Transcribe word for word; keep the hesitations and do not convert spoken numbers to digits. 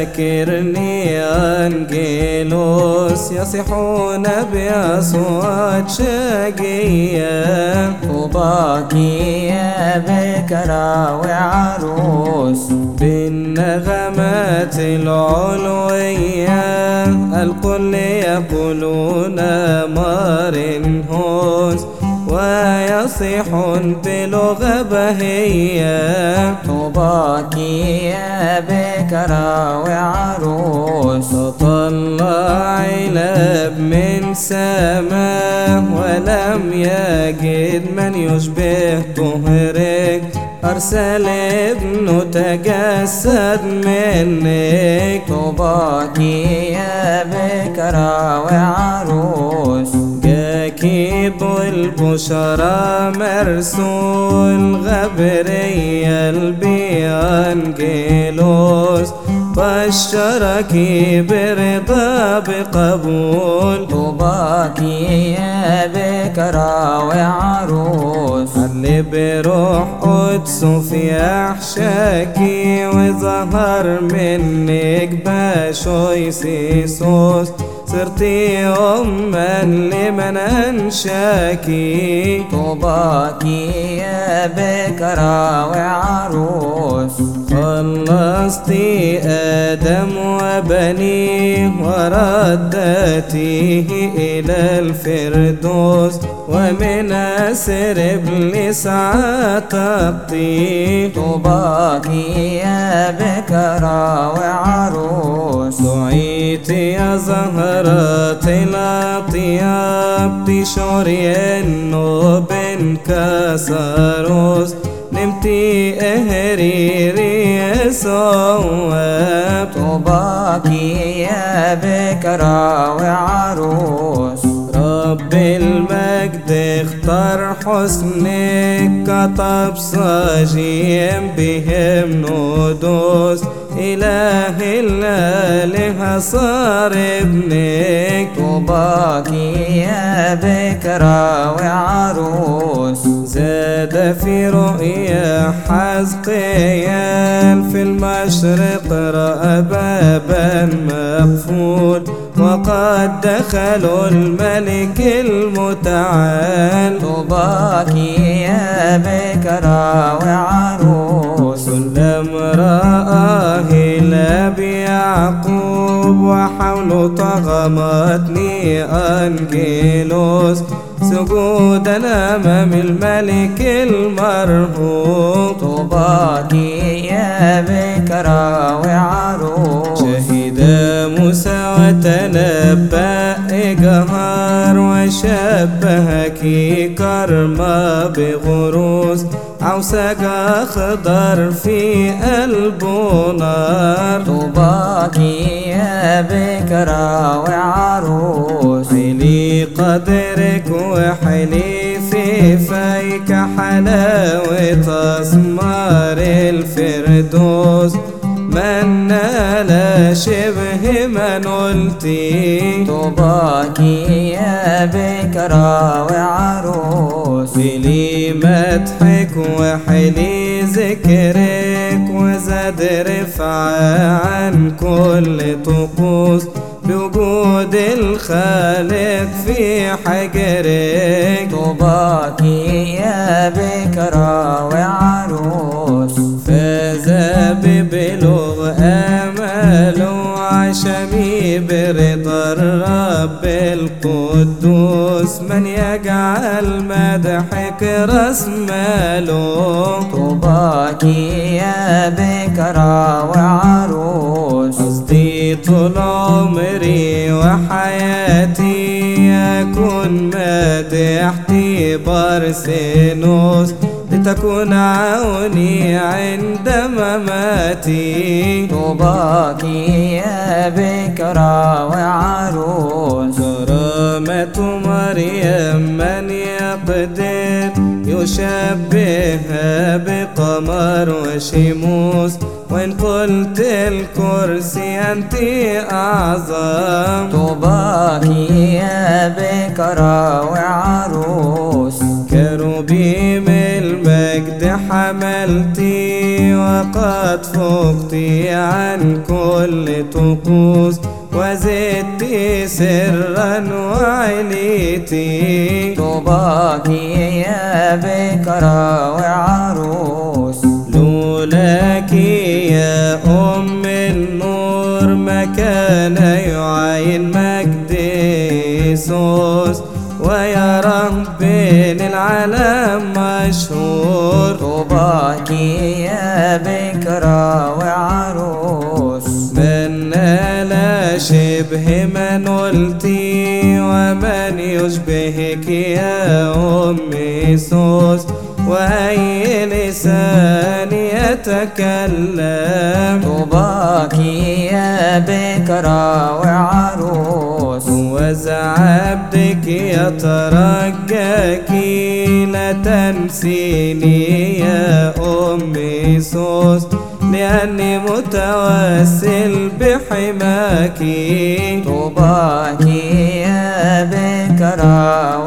ذكرني أنجيلوس يصيحون بأصوات شقية. طوباك يا بكرة وعروس بالنغمات العلوية الكل يقولون مارنهوس ويصيحون بلغة بهية. طوباك يا بكرة وعروس تطلع لب من سماء ولم يجد من يشبه طهرك أرسل ابنه تجسد منك. طوباك يا بكرة وعروس جاكيب البشرى مرسول غبريال بأنجيلوس بشرك برضا بقبول. طوباك يا بكرة وعروس اللي بروح قدسه في أحشاكي وظهر منك باشوي سيسوس صرتي أما لمن أنشاكي. طوباك يا بكرة وعروس خلصتي آدم وبنيه وردتيه إلى الفردوس ومن أسر إبليس عتقتي. طوباك يا بكرة وعروس دعيت يا زهرة الأطياب تشعري إنه بنكسروس نمتي اهريري صواب. طوباك يا بكرة وعروس رب المجد اختار حسنك كطب صاجيم بهم ندوس إله الآلهة صار ابنك. طوباك يا بكرة وعروس زاد في رؤيا حزقيال في المشرق رأى بابا مقفول وقد دخلوا الملك المتعال. طوباك يا بكرة وعروس سلم رآه لاب يعقوب وحوله طغمتني أنجيلوس سجودا أمام الملك المرهوب. طوباك يا بكرة وعروس شهد موسى وتنبأ جهار وشبهك كرمة بغروس عوسك أخضر في قلبه نار. طوباك يا بكرة وعروس حلي قدرك وحلي في فيك حلاوة أسمار الفردوس من نال شبه من قلتي. طوباك يا بكرة وعروس لي مدحك وحلي ذكرك وزاد رفعة عن كل طقوس بوجود الخالق في حجرك. طوباك يا بكرة وعروس فاز ببلوغ آماله عشمي برضا الرب القدوس من يجعل مدحك راس ماله. طوباك يا بكرة وعروس قصدي طول عمري وحياتي أكون مدحتي بارسينوس لتكون عوني عند مماتي. طوباك يا بكرة وعروس كرامة مريم من يقدر يشبهها بقمر وشموس وإن قلت الكرسي أنت أعظم. طوباك يا بكرة وعروس كروبيم المجد حملتي وقد فقت عن كل طقوس وزدت سرا وعليتي طوباك يا بكرة وعروس لولاك يا أم النور ما كان يعاين مجد يسوس ويا رب العالم مشهور طوباك يا بكرة وعروس من لا شبه من قلتي ومن يشبهك يا أم يسوس وأي لسان يتكلم طوباك يا بكرة وعروس وذا عبدك يترجاك لا تنسيني يا أم يسوس لأني متوسل بحماك طوباك يا بكرة